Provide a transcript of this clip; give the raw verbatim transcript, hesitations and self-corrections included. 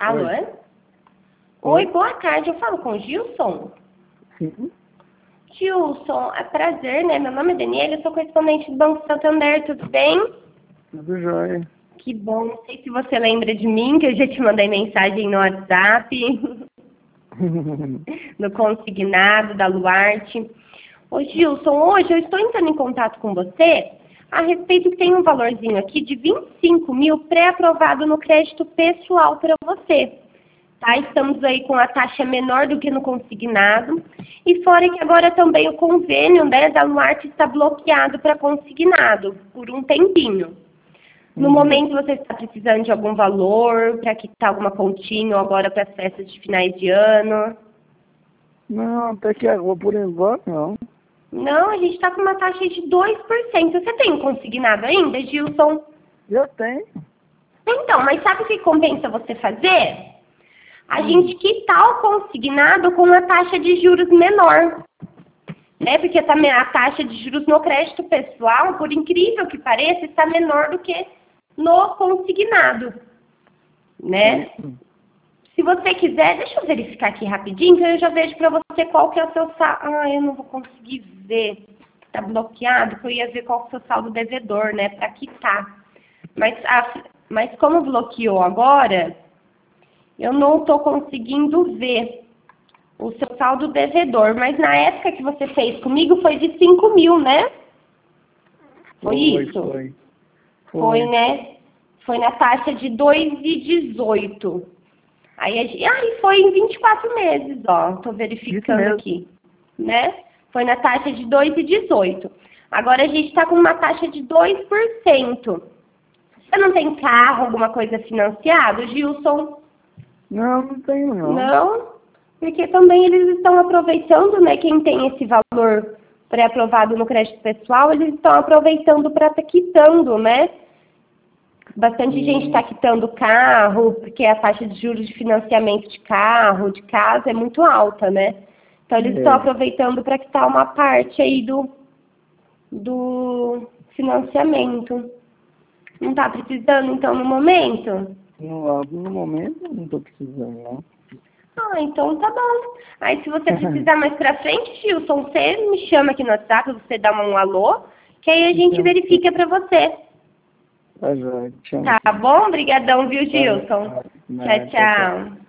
Alô? Oi. Oi, boa tarde. Eu falo com o Gilson? Sim. Gilson, é prazer, né? Meu nome é Daniela, eu sou correspondente do Banco Santander, tudo bem? Tudo jóia. Que bom. Não sei se você lembra de mim, que eu já te mandei mensagem no WhatsApp, no consignado da Luarte. Ô Gilson, hoje eu estou entrando em contato com você a respeito que tem um valorzinho aqui de vinte e cinco mil pré-aprovado no crédito pessoal para você. Tá? Estamos aí com a taxa menor do que no consignado. E fora que agora também o convênio, né, da Luarte está bloqueado para consignado por um tempinho. No Uhum. momento você está precisando de algum valor para quitar alguma continha ou agora para as festas de finais de ano? Não, até que agora, por enquanto, não. Não, a gente está com uma taxa de dois por cento. Você tem consignado ainda, Gilson? Eu tenho. Então, mas sabe o que compensa você fazer? A Hum. gente quitar o consignado com uma taxa de juros menor. Né? Porque também a taxa de juros no crédito pessoal, por incrível que pareça, está menor do que no consignado. Né? Sim. Se você quiser, deixa eu verificar aqui rapidinho, que eu já vejo para você qual que é o seu saldo. Ah, eu não vou conseguir ver. Está bloqueado, que eu ia ver qual que é o seu saldo devedor, né? Para quitar. Mas, a, mas como bloqueou agora, eu não estou conseguindo ver o seu saldo devedor. Mas na época que você fez comigo foi de cinco mil, né? Foi, Foi, isso? foi. Foi, Foi, né? Foi na taxa de dois e dezoito. Aí, a gente, aí foi em vinte e quatro meses, ó. Tô verificando mesmo. aqui, né? Foi na taxa de dois e dezoito. Agora a gente está com uma taxa de dois por cento. Você não tem carro, alguma coisa financiado, Gilson? Não, não tenho, não. Não? Porque também eles estão aproveitando, né? Quem tem esse valor pré-aprovado no crédito pessoal, eles estão aproveitando para estar quitando, né? Bastante Hum. gente está quitando carro, porque a taxa de juros de financiamento de carro, de casa, é muito alta, né? Então, eles É. estão aproveitando para quitar uma parte aí do, do financiamento. Não está precisando, então, no momento? No, no momento, eu não estou precisando, não. Ah, então tá bom. Aí, se você precisar mais pra frente, Gilson, você me chama aqui no WhatsApp, você dá um alô, que aí a gente Então, verifica pra você. Tá jóia. Te amo. Tá bom? Obrigadão, viu, Tá, Gilson? tá, Tchau, tchau, tchau. tchau.